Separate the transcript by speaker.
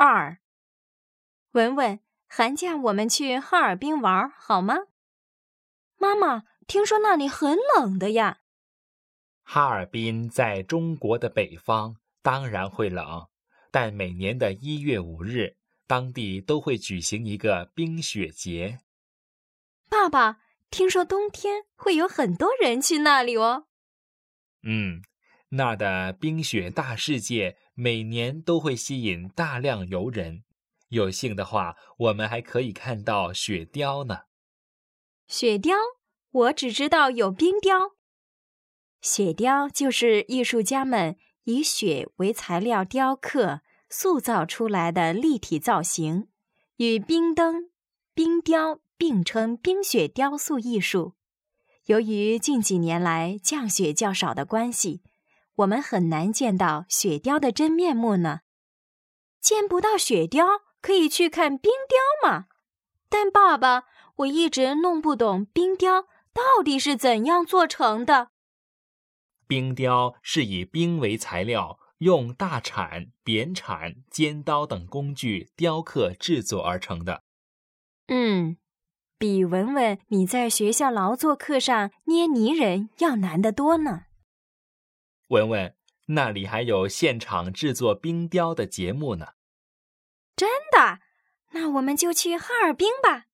Speaker 1: 2。文文，寒假我们去哈尔滨玩好吗？妈妈，听说那里很冷的呀。
Speaker 2: 哈尔滨在中国的北方，当然会冷，但每年的1月5日，当地都会举行一个冰雪节。
Speaker 1: 爸爸，听说冬天会有很多人去那里哦。
Speaker 2: 那儿的冰雪大世界每年都会吸引大量游人，有幸的话，我们还可以看到雪雕呢。
Speaker 1: 雪雕？我只知道有冰雕。雪雕就是艺术家们以雪为材料雕刻、塑造出来的立体造型，与冰灯、冰雕并称冰雪雕塑艺术。由于近几年来降雪较少的关系，我们很难见到雪雕的真面目呢。见不到雪雕，可以去看冰雕嘛。但爸爸，我一直弄不懂冰雕到底是怎样做成的。
Speaker 2: 冰雕是以冰为材料，用大铲、扁铲、尖刀等工具雕刻制作而成的。
Speaker 1: 比文文你在学校劳作课上捏泥人要难得多呢。
Speaker 2: 文文，那里还有现场制作冰雕的节目呢。
Speaker 1: 真的？那我们就去哈尔滨吧。